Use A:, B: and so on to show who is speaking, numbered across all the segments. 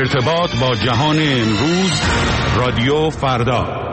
A: ارتباط با جهان امروز، رادیو فردا.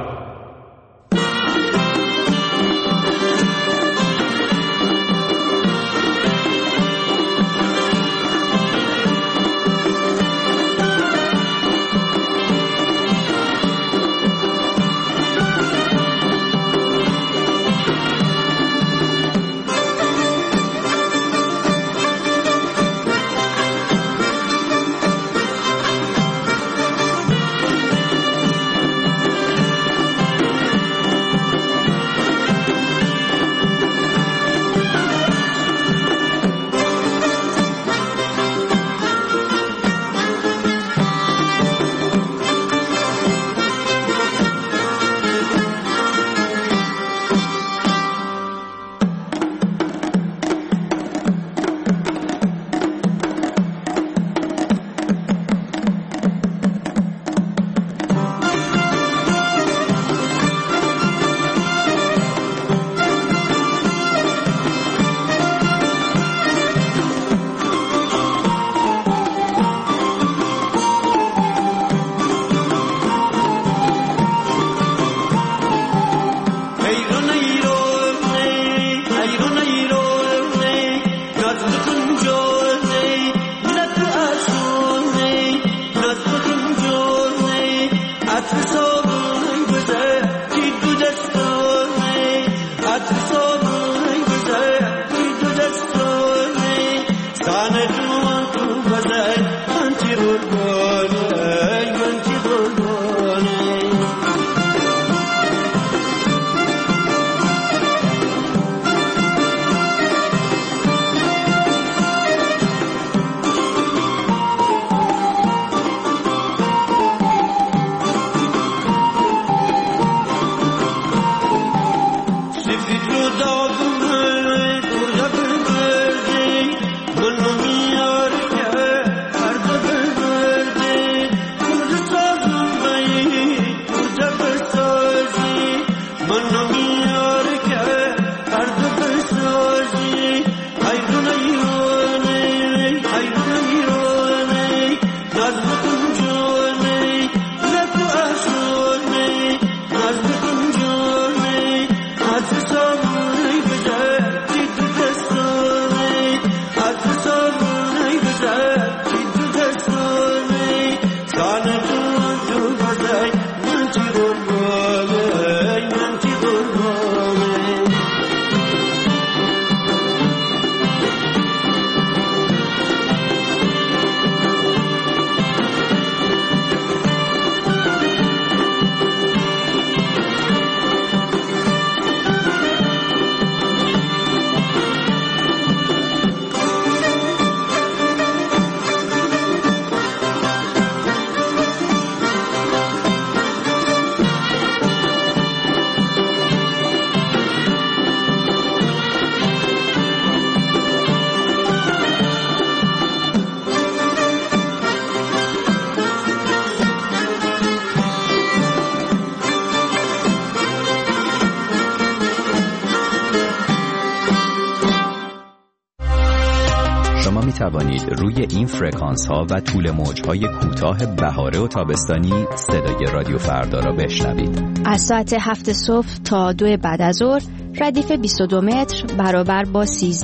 B: توانید روی این فرکانس ها و طول موج های کوتاه بهاره و تابستانی صدای رادیو فردا را بشنوید.
C: از ساعت 7 صبح تا 2 بعد از ظهر ردیف 22 متر برابر با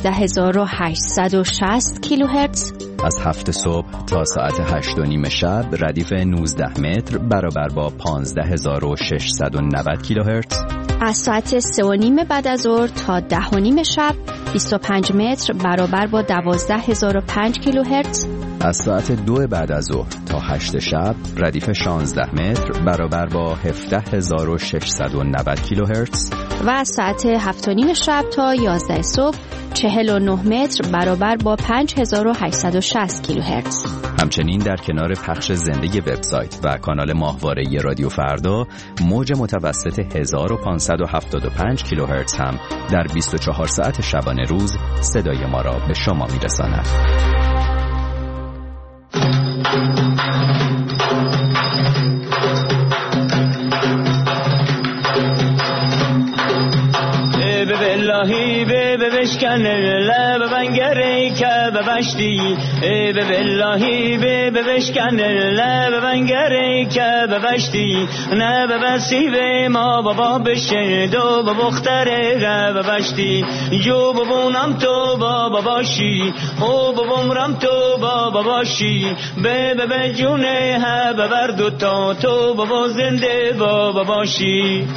C: 13860 کیلوهرتز.
B: از 7 صبح تا ساعت 8:30 شب ردیف 19 متر برابر با 15690 کیلوهرتز.
C: از ساعت 3:30 بعد از ظهر تا 10:30 شب 25 متر برابر با 12005 کیلوهرتز.
B: از ساعت 2 بعد از ظهر تا 8 شب ردیف 16 متر برابر با 17690 کیلوهرتز.
C: و از ساعت 7:30 شب تا 11 صبح 49 متر برابر با 5860 کیلوهرتز.
B: همچنین در کنار پخش زنده وبسایت و کانال ماهواره رادیو فردا، موج متوسط 1575 کیلوهرتز هم در 24 ساعت شبانه روز صدای ما را به شما میرساند.
D: باللهی به بشکن لب بنگری که ببشتی ای به بلهی به بشکن لب بنگری که ببشتی نه ببسی به ما بابا بشه دو بختره ببشتی جو ببونم تو بابا باشی او ببومرم تو بابا باشی به جونه ها ببر دوتا تو بابا زنده بابا باشی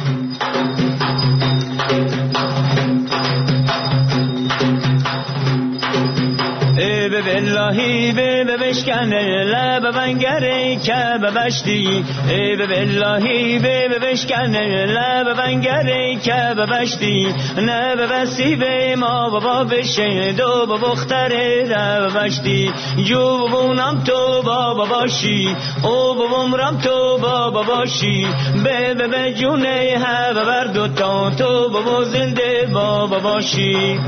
D: به بلهی به بشکن لب بنگری که ببشتی ای به بلهی به بشکن لب بنگری که ببشتی نه ببسی به ما بابا بشه دو بختره ببشتی جو ببونم تو بابا باشی او ببومرم تو بابا باشی به جونه ها ببر دوتا تو بابا زنده بابا باشی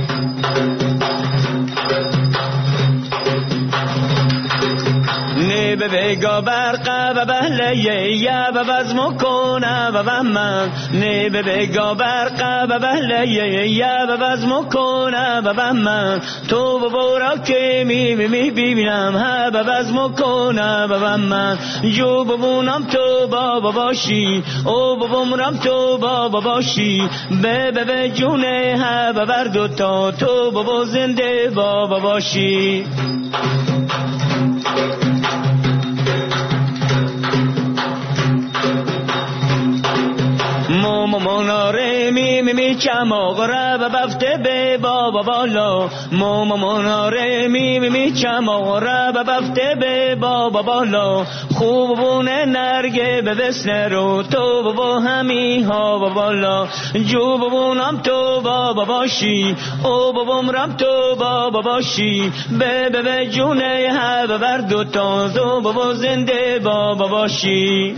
D: نه به بگا برقه و بهلیه یا و بزمو کنه و بمن نه به بگا برقه و بهلیه یا و بزمو کنه و بمن تو ببورا که می ببینم ها و بزمو کنه و بمن جو ببونم تو بابا باشی او ببومرم تو بابا باشی به جونه ها و بر دوتا تو بابا زنده بابا باشی مناره می چماغره و بفته به بابا بالا مناره می چماغره و بفته به بابا بالا خوبونه نرگه به بسنه رو تو با همی ها بالا جو ببونم تو بابا باشی او ببومرم تو بابا باشی به جونه ها ببر دوتا تو بابا زنده بابا باشی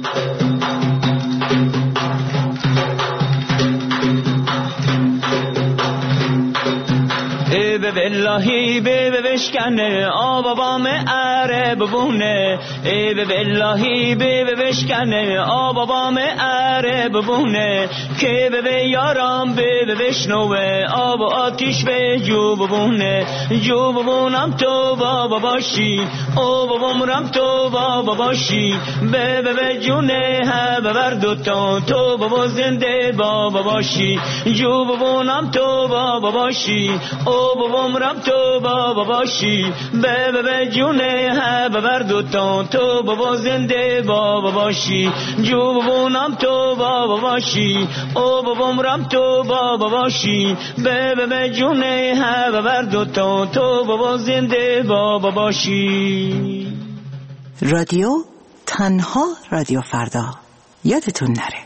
D: به بلهی به بشکنه آب بام اره ببونه ای به بلهی به بشکنه آب بام اره ببونه که به یارم به بشنوه آب آتیش به جو ببونه جو ببونم تو بابا باشی او ببومرم تو بابا باشی به جونه ها ببر دوتا تو بابا زنده بابا باشی جو ببونم تو بابا باشی او ببومرم تو بابا باشی به جونه ها ببر دوتا تو بابا زنده بابا باشی جو ببونم تو بابا باشی او ببومرم تو بابا باشی به جونه ها ببر دوتا تو بابا زنده بابا باشی.
E: رادیو تنها رادیو فردا یادتون نره.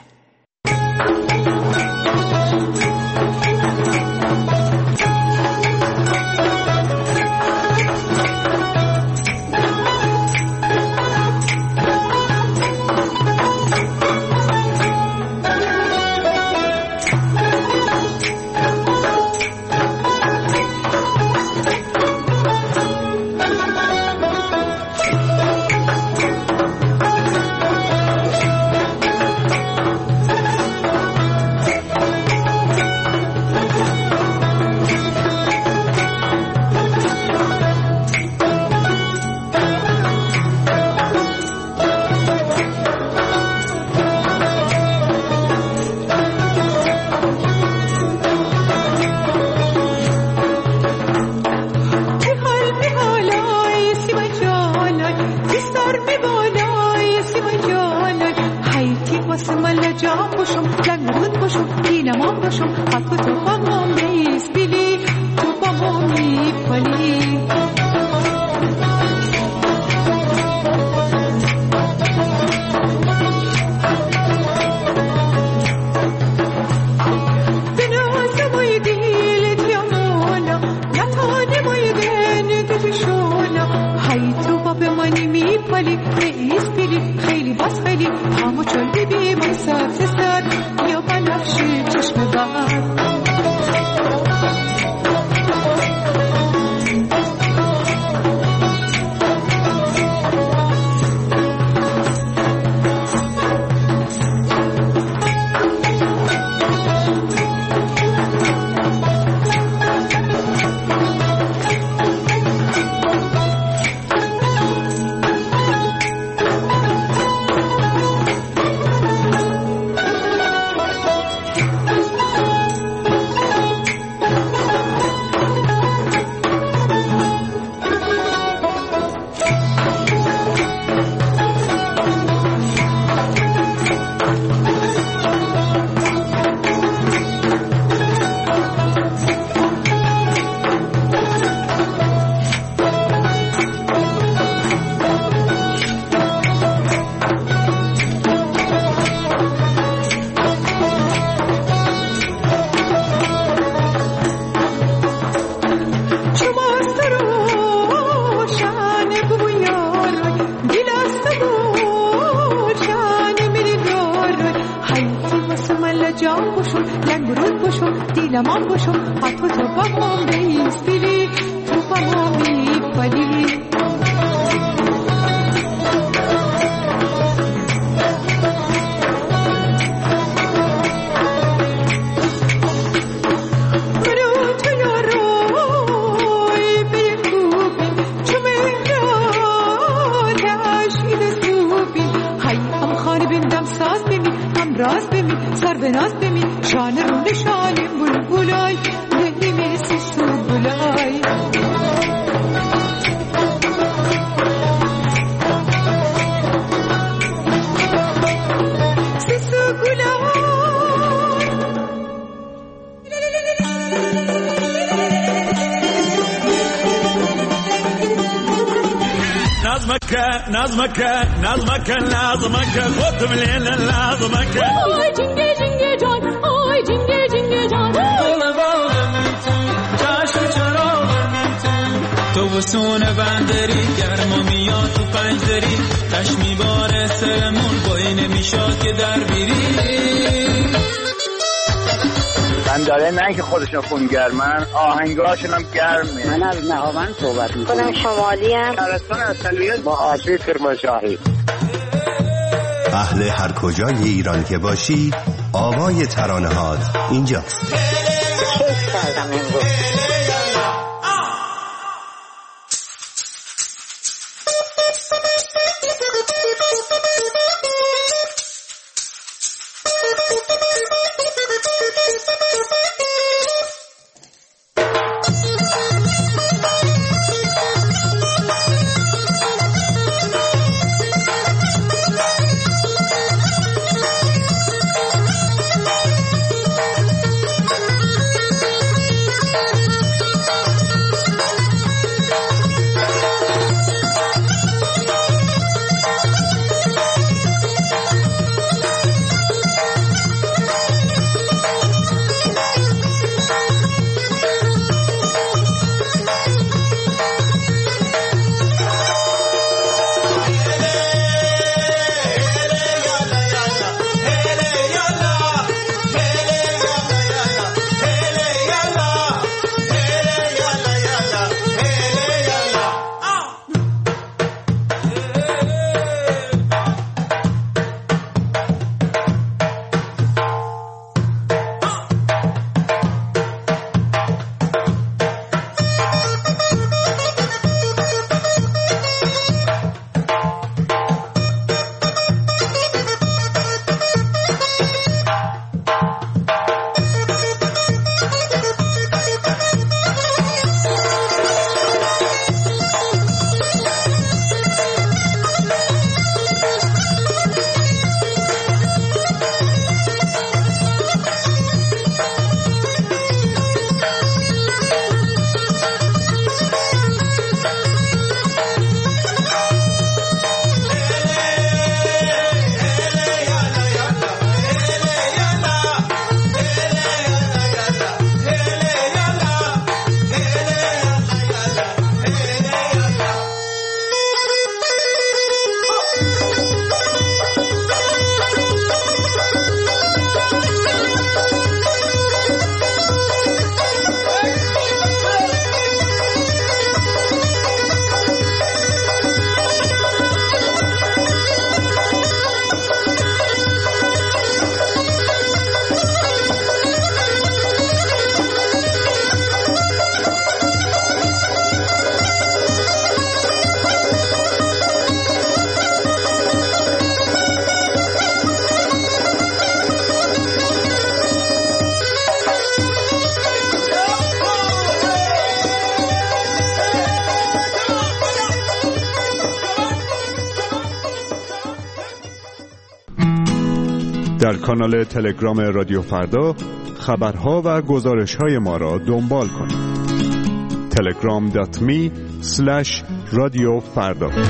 F: باشم لنگرود باشم دیلمان باشم حتی تو با هم بیستیلی تو با هم بیفالی راست بمی سر به ناز بمی شانه رونده شانه بلبلای دلی میسی سو بلای سیسو گلای
G: نظمك خود مليل لازمك
H: آی جنگه جنگه جان آی جنگه جنگه جان
D: چشم چراغ تو وسون بندری گرما میاد تو پنجدری تش میباره سرمون بایی نمیشاد که در بیری
I: داره نه که خودشون خونگرمن آهنگاشون هم گرمه.
J: من از نهاوند صحبت میکنم.
K: خودم شمالی هم
I: شهرستان اصلیت با آسوی کرمانشاهی.
L: اهل هر کجای ایران که باشی آوای ترانه‌هات اینجاست.
K: کیف کردم امروز.
A: در کانال تلگرام رادیو فردا خبرها و گزارش‌های ما را دنبال کنید. telegram.me/رادیو فردا.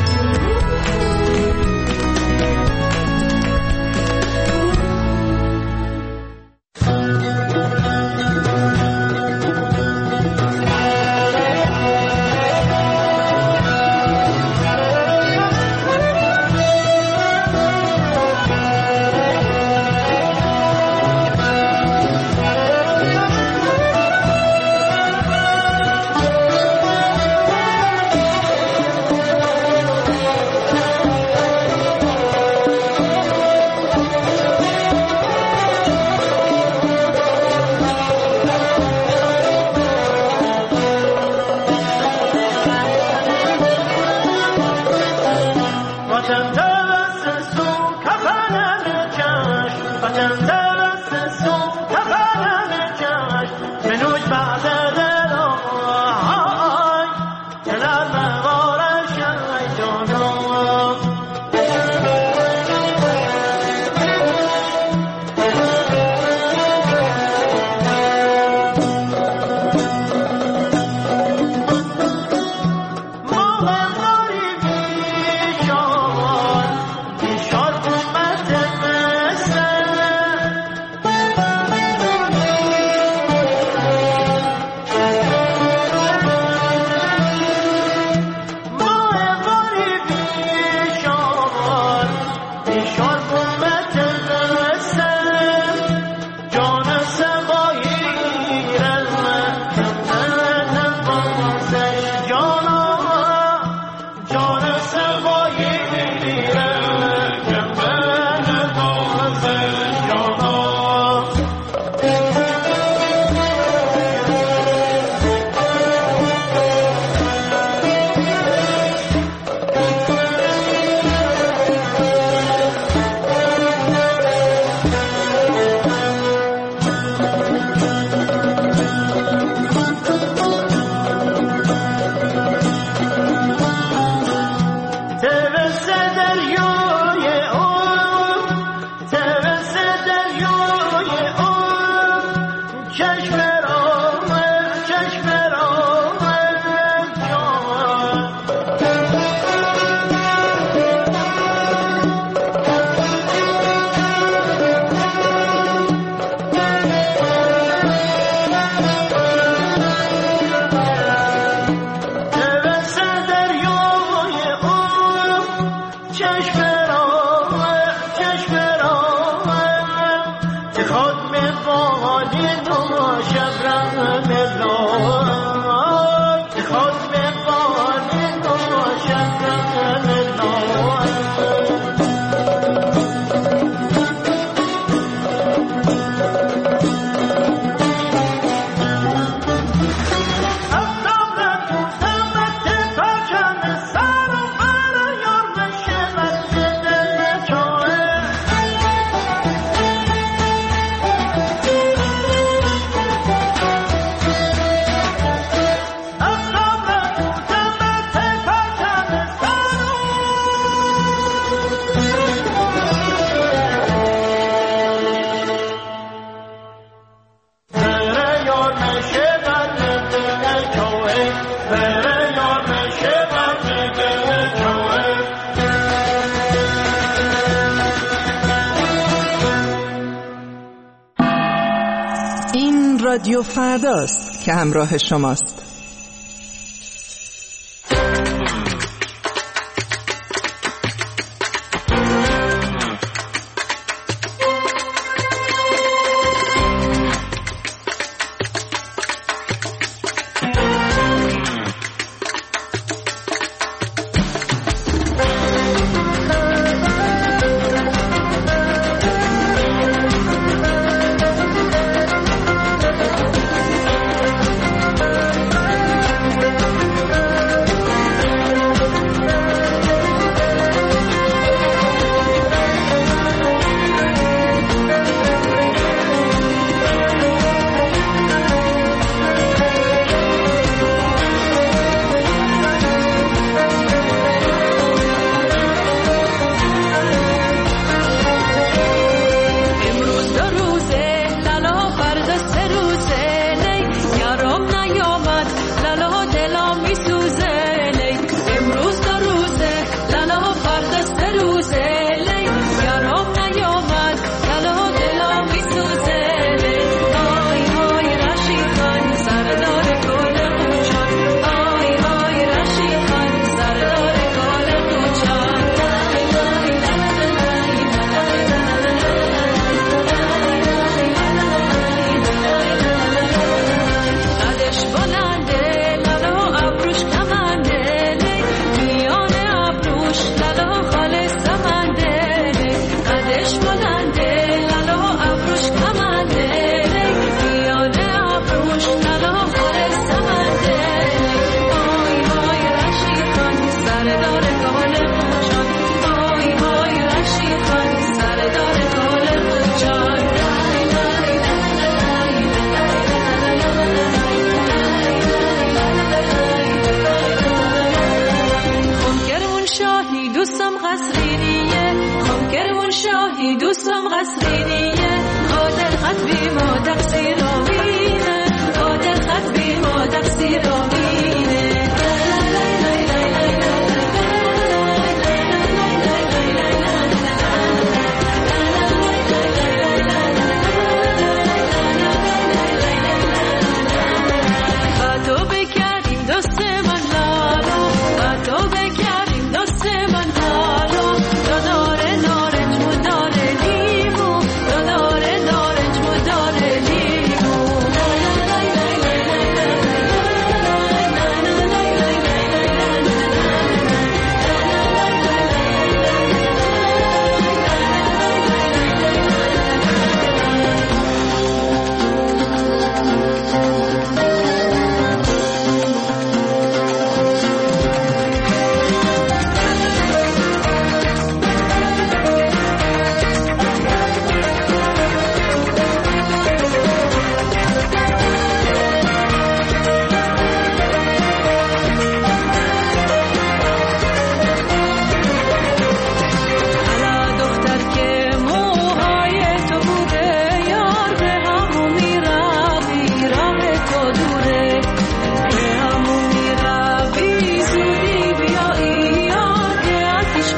E: رادیو فرداست که همراه شماست.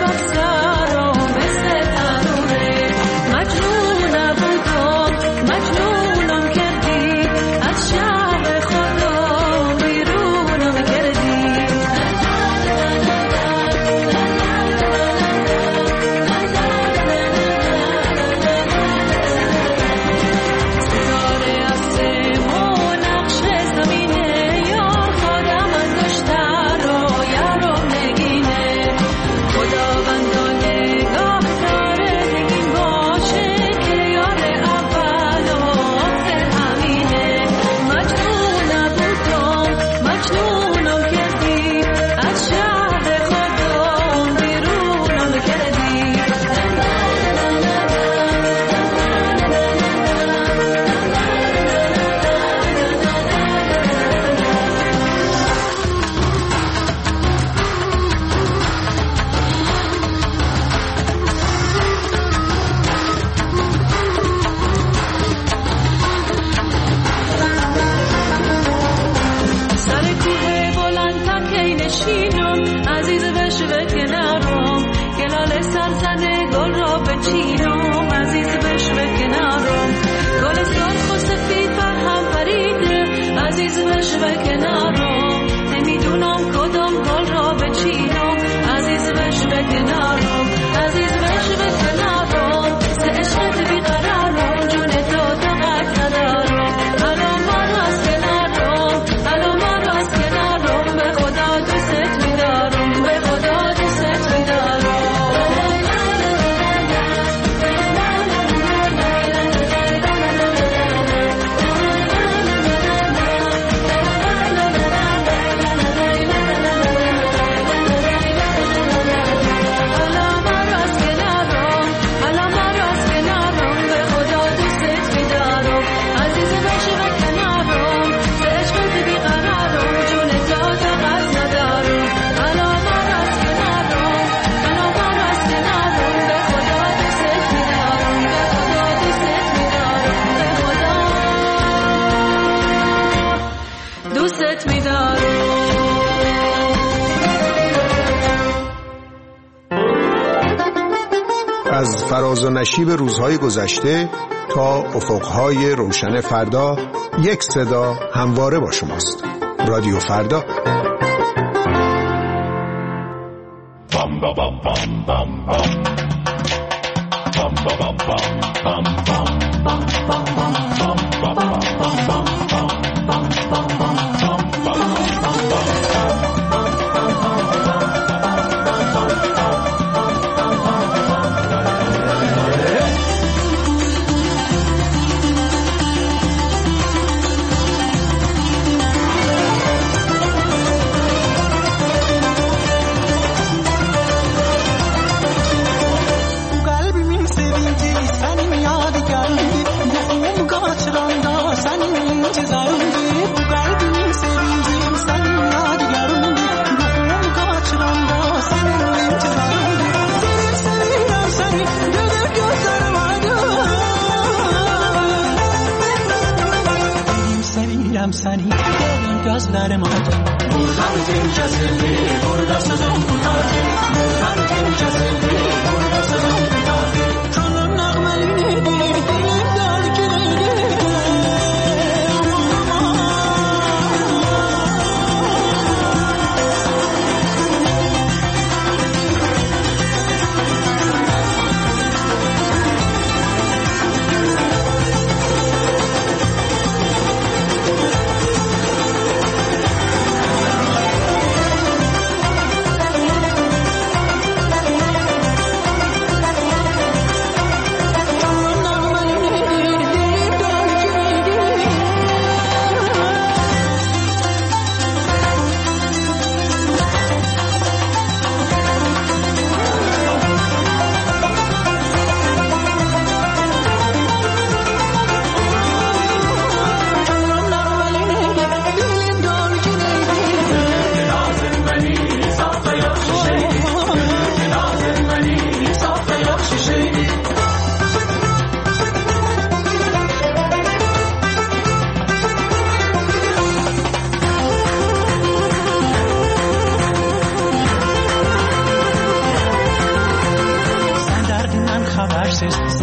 M: از فراز و نشیب روزهای گذشته تا افقهای روشن فردا، یک صدا همواره با شماست. رادیو فردا.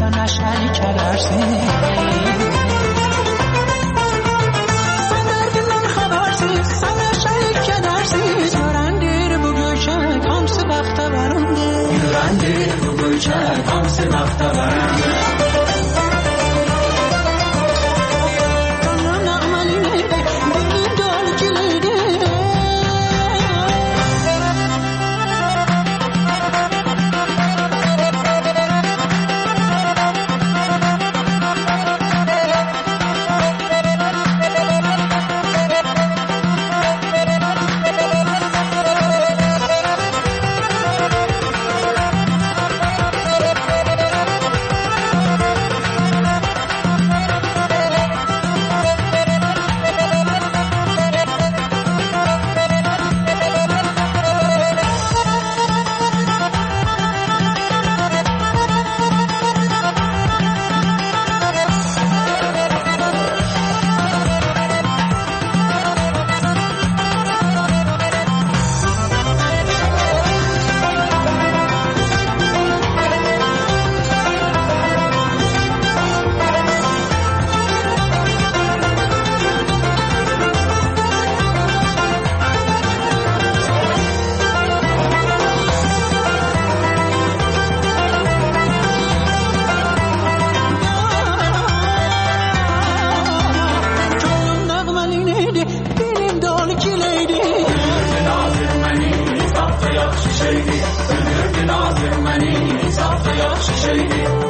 N: sana şerik edersin. Sen derdinden habersiz sana şerik edersin. Görendir bu göçek hamsi bakta varındır. Görendir bu göçek hamsi bakta varındır.
O: Shady.